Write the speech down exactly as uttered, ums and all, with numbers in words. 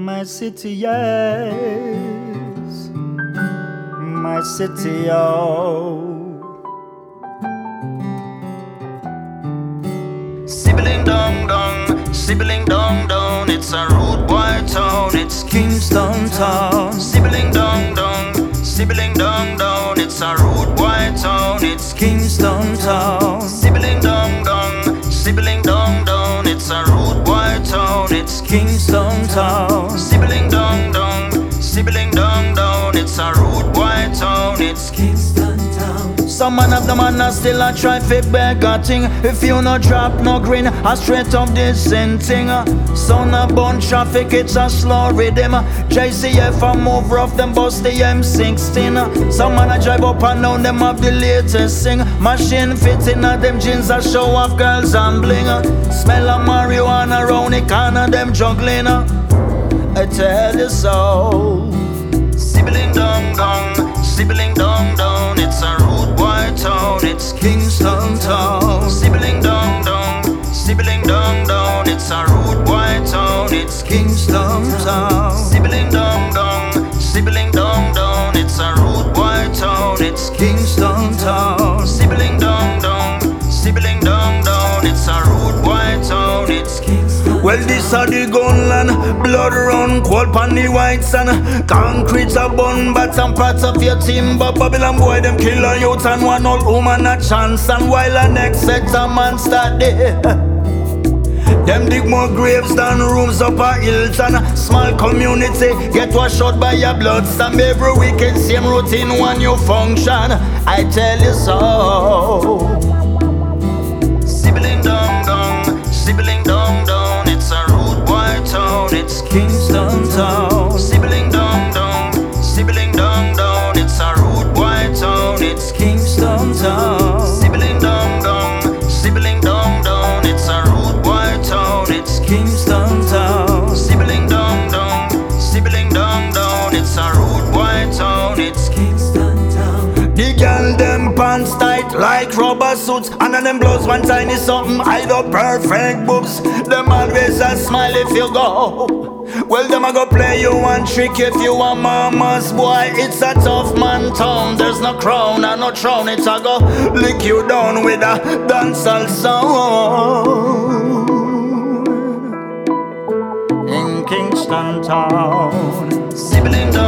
My city, yes, my city, oh. Sibling dong dong, sibling dong dong, it's a rude boy town, it's Kingston town. Sibling dong dong, sibling dong dong, it's a rude boy town, it's Kingston town. Sibling dong dong, sibling dong dong, it's a rude boy town, it's Kingston town. Sibling dong dong, sibling dong dong, it's a rude boy town, it's Kingston town. Some man of the man a still a try fi beg a thing. If you no drop no green, a straight up this same thing. Son a bun traffic, it's a slow rhythm. J C F a move rough, them bust the M sixteen. Some man a drive up and down, them have the latest thing. Machine fitting at them jeans a show off girls and bling. Smell of marijuana round the corner, them juggling. I tell you so. Sibling dong dong, sibling dong dong, it's a rude boy town, it's Kingston town. Sibling dong dong, sibling dong dong, it's a rude boy town, it's Kingston town. Sibling dong dong, sibling dong dong, it's a rude boy town, it's Kingston town. Sibling dong dong, sibling dong dong, it's a rude boy town, it's Kingston. Well, this a the gunland, blood run cold pon the white sand. Concrete a bun, but some parts of your timber. Babylon boy, them kill a youth and one old woman a chance. And while the next set a man start there, them dig more graves than rooms up a Hilton. Small community get washed out by your blood. Some every weekend, same routine, one new function. I tell you so. Sibling dong dong, sibling dong dong, it's a rude boy town, it's Kingston town. Sibling dong dong, sibling dong dong, it's a rude boy town, it's Kingston town. Sibling dong dong, sibling dong dong, it's a rude boy town, it's Kingston town. Sibling dong dong, sibling dong dong, it's a rude boy town, it's Kingston town. The girl them pants tight like rubber suits, and then them blouse one tiny something hide up perfect boobs. Them always a smile if you go. Well, them a go play you one trick if you a mama's boy. It's a tough man town, there's no crown and no throne. It's a go lick you down with a dancehall sound. In Kingston town, Sibling dong